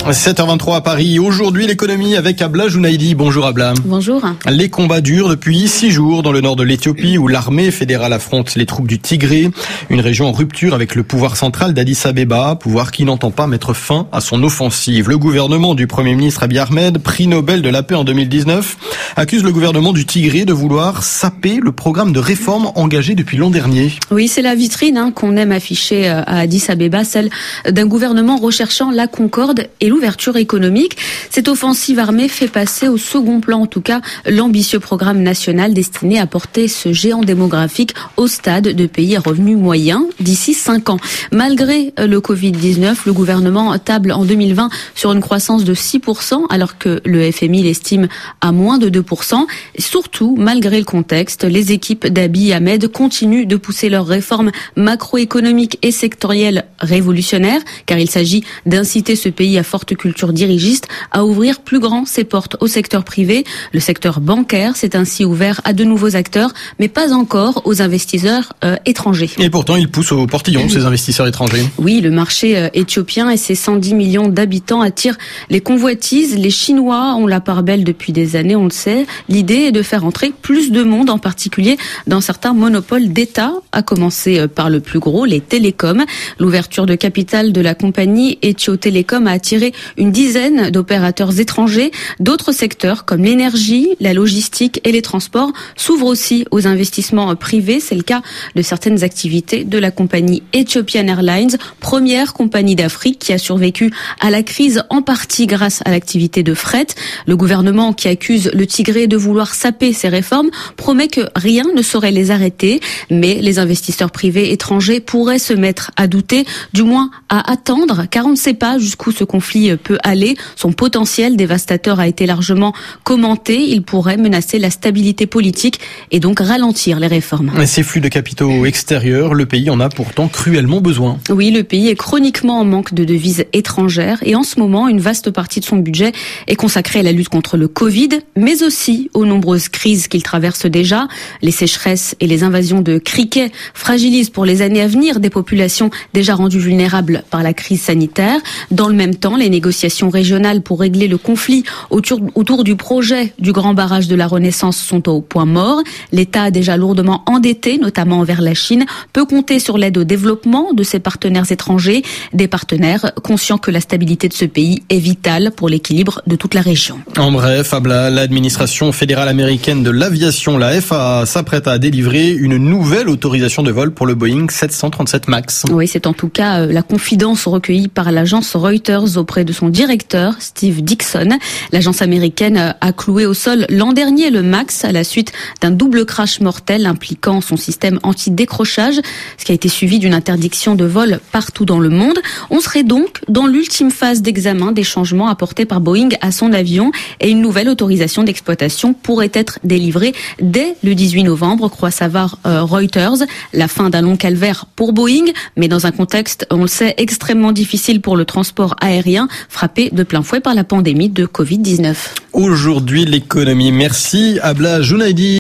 7h23 à Paris. Aujourd'hui, l'économie avec Abla Jounaidi. Bonjour Abla. Bonjour. Les combats durent depuis 6 jours dans le nord de l'Éthiopie où l'armée fédérale affronte les troupes du Tigré. Une région en rupture avec le pouvoir central d'Addis Abeba, pouvoir qui n'entend pas mettre fin à son offensive. Le gouvernement du Premier ministre Abiy Ahmed, prix Nobel de la paix en 2019, accuse le gouvernement du Tigré de vouloir saper le programme de réforme engagé depuis l'an dernier. Oui, c'est la vitrine qu'on aime afficher à Addis Abeba, celle d'un gouvernement recherchant la concorde et l'ouverture économique. Cette offensive armée fait passer au second plan, en tout cas, l'ambitieux programme national destiné à porter ce géant démographique au stade de pays à revenus moyens d'ici 5 ans. Malgré le Covid-19, le gouvernement table en 2020 sur une croissance de 6%, alors que le FMI l'estime à moins de 2%. Et surtout, malgré le contexte, les équipes d'Abiy Ahmed continuent de pousser leurs réformes macroéconomiques et sectorielles révolutionnaires, car il s'agit d'inciter ce pays à forte culture dirigiste à ouvrir plus grand ses portes au secteur privé. Le secteur bancaire s'est ainsi ouvert à de nouveaux acteurs, mais pas encore aux investisseurs étrangers. Et pourtant, il pousse au portillon, ces investisseurs étrangers. Oui, le marché éthiopien et ses 110 millions d'habitants attirent les convoitises. Les Chinois ont la part belle depuis des années, on le sait. L'idée est de faire entrer plus de monde, en particulier dans certains monopoles d'État, à commencer par le plus gros, les télécoms. L'ouverture de capital de la compagnie Ethio Telecom a attiré une dizaine d'opérateurs étrangers. D'autres secteurs comme l'énergie, la logistique et les transports s'ouvrent aussi aux investissements privés. C'est le cas de certaines activités de la compagnie Ethiopian Airlines, première compagnie d'Afrique qui a survécu à la crise en partie grâce à l'activité de fret. Le gouvernement qui accuse le Tigré de vouloir saper ces réformes promet que rien ne saurait les arrêter, mais les investisseurs privés étrangers pourraient se mettre à douter, du moins à attendre, car on ne sait pas jusqu'où ce conflit peut aller. Son potentiel dévastateur a été largement commenté. Il pourrait menacer la stabilité politique et donc ralentir les réformes. Ces flux de capitaux extérieurs, le pays en a pourtant cruellement besoin. Oui, le pays est chroniquement en manque de devises étrangères et en ce moment, une vaste partie de son budget est consacrée à la lutte contre le Covid, mais aussi aux nombreuses crises qu'il traverse déjà. Les sécheresses et les invasions de criquets fragilisent pour les années à venir des populations déjà rendues vulnérables par la crise sanitaire. Dans le même temps, les négociations régionales pour régler le conflit autour du projet du grand barrage de la Renaissance sont au point mort. L'État, déjà lourdement endetté, notamment envers la Chine, peut compter sur l'aide au développement de ses partenaires étrangers, des partenaires conscients que la stabilité de ce pays est vitale pour l'équilibre de toute la région. En bref, Abla, l'administration fédérale américaine de l'aviation, la FAA, s'apprête à délivrer une nouvelle autorisation de vol pour le Boeing 737 MAX. Oui, c'est en tout cas la confidence recueillie par l'agence Reuters auprès de son directeur, Steve Dickson. L'agence américaine a cloué au sol l'an dernier le MAX à la suite d'un double crash mortel impliquant son système anti-décrochage, ce qui a été suivi d'une interdiction de vol partout dans le monde. On serait donc dans l'ultime phase d'examen des changements apportés par Boeing à son avion et une nouvelle autorisation d'exploitation pourrait être délivrée dès le 18 novembre, croit savoir Reuters. La fin d'un long calvaire pour Boeing, mais dans un contexte, on le sait, extrêmement difficile pour le transport aérien, frappé de plein fouet par la pandémie de Covid-19. Aujourd'hui, l'économie. Merci Abla Jounaidi.